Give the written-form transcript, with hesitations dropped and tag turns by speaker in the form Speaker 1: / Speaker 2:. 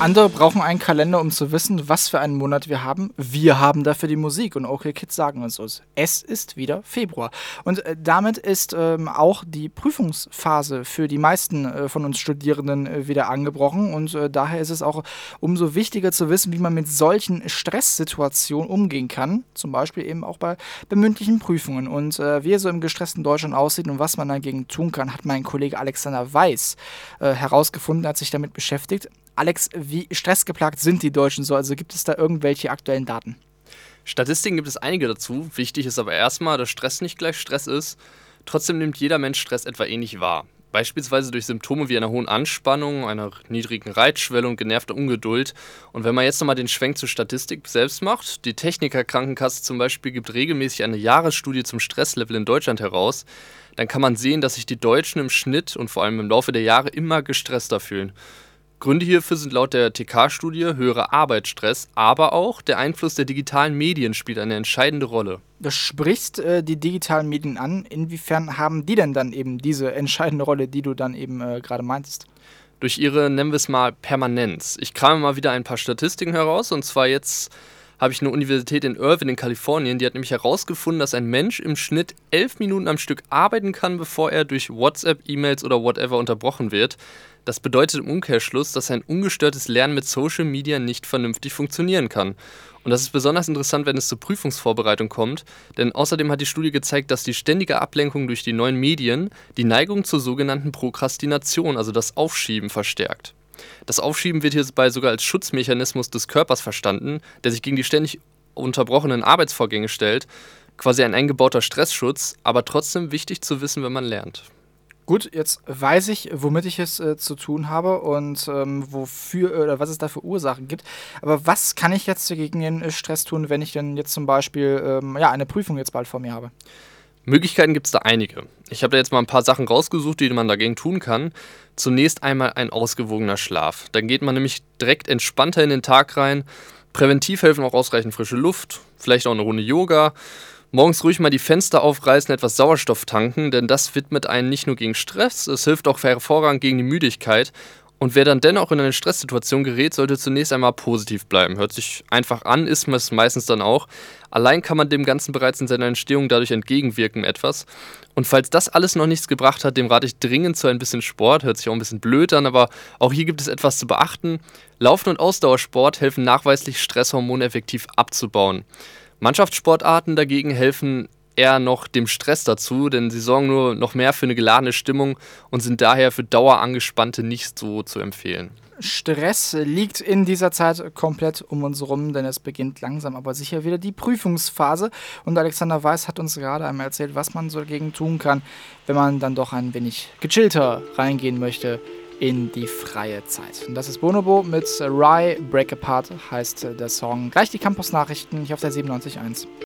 Speaker 1: Andere brauchen einen Kalender, um zu wissen, was für einen Monat wir haben. Wir haben dafür die Musik und OK Kids sagen uns das. Es ist wieder Februar. Und damit ist auch die Prüfungsphase für die meisten von uns Studierenden wieder angebrochen. Und daher ist es auch umso wichtiger zu wissen, wie man mit solchen Stresssituationen umgehen kann. Zum Beispiel eben auch bei mündlichen Prüfungen. Und wie es so im gestressten Deutschland aussieht und was man dagegen tun kann, hat mein Kollege Alexander Weiß herausgefunden, hat sich damit beschäftigt. Alex, wie stressgeplagt sind die Deutschen so? Also gibt es da irgendwelche aktuellen Daten?
Speaker 2: Statistiken gibt es einige dazu. Wichtig ist aber erstmal, dass Stress nicht gleich Stress ist. Trotzdem nimmt jeder Mensch Stress etwa ähnlich wahr. Beispielsweise durch Symptome wie einer hohen Anspannung, einer niedrigen Reizschwelle und genervter Ungeduld. Und wenn man jetzt nochmal den Schwenk zur Statistik selbst macht, die Techniker-Krankenkasse zum Beispiel gibt regelmäßig eine Jahresstudie zum Stresslevel in Deutschland heraus, dann kann man sehen, dass sich die Deutschen im Schnitt und vor allem im Laufe der Jahre immer gestresster fühlen. Gründe hierfür sind laut der TK-Studie höherer Arbeitsstress, aber auch der Einfluss der digitalen Medien spielt eine entscheidende Rolle.
Speaker 1: Du sprichst die digitalen Medien an. Inwiefern haben die denn dann eben diese entscheidende Rolle, die du dann eben gerade meintest?
Speaker 2: Durch ihre, nennen wir es mal, Permanenz. Ich krame mal wieder ein paar Statistiken heraus, und zwar jetzt habe ich eine Universität in Irvine in Kalifornien, die hat nämlich herausgefunden, dass ein Mensch im Schnitt 11 Minuten am Stück arbeiten kann, bevor er durch WhatsApp, E-Mails oder whatever unterbrochen wird. Das bedeutet im Umkehrschluss, dass ein ungestörtes Lernen mit Social Media nicht vernünftig funktionieren kann. Und das ist besonders interessant, wenn es zur Prüfungsvorbereitung kommt, denn außerdem hat die Studie gezeigt, dass die ständige Ablenkung durch die neuen Medien die Neigung zur sogenannten Prokrastination, also das Aufschieben, verstärkt. Das Aufschieben wird hierbei sogar als Schutzmechanismus des Körpers verstanden, der sich gegen die ständig unterbrochenen Arbeitsvorgänge stellt, quasi ein eingebauter Stressschutz, aber trotzdem wichtig zu wissen, wenn man lernt.
Speaker 1: Gut, jetzt weiß ich, womit ich es zu tun habe und wofür oder was es da für Ursachen gibt. Aber was kann ich jetzt gegen den Stress tun, wenn ich denn jetzt zum Beispiel eine Prüfung jetzt bald vor mir habe?
Speaker 2: Möglichkeiten gibt es da einige. Ich habe da jetzt mal ein paar Sachen rausgesucht, die man dagegen tun kann. Zunächst einmal ein ausgewogener Schlaf. Dann geht man nämlich direkt entspannter in den Tag rein. Präventiv helfen auch ausreichend frische Luft, vielleicht auch eine Runde Yoga. Morgens ruhig mal die Fenster aufreißen, etwas Sauerstoff tanken, denn das widmet einen nicht nur gegen Stress, es hilft auch hervorragend gegen die Müdigkeit. Und wer dann dennoch in eine Stresssituation gerät, sollte zunächst einmal positiv bleiben. Hört sich einfach an, ist man es meistens dann auch. Allein kann man dem Ganzen bereits in seiner Entstehung dadurch entgegenwirken etwas. Und falls das alles noch nichts gebracht hat, dem rate ich dringend zu ein bisschen Sport. Hört sich auch ein bisschen blöd an, aber auch hier gibt es etwas zu beachten. Laufen und Ausdauersport helfen nachweislich, Stresshormone effektiv abzubauen. Mannschaftssportarten dagegen helfen eher noch dem Stress dazu, denn sie sorgen nur noch mehr für eine geladene Stimmung und sind daher für Dauerangespannte nicht so zu empfehlen.
Speaker 1: Stress liegt in dieser Zeit komplett um uns rum, denn es beginnt langsam aber sicher wieder die Prüfungsphase. Und Alexander Weiß hat uns gerade einmal erzählt, was man so dagegen tun kann, wenn man dann doch ein wenig gechillter reingehen möchte in die freie Zeit. Und das ist Bonobo mit Rye Break Apart, heißt der Song. Gleich die Campus-Nachrichten hier auf der 97.1.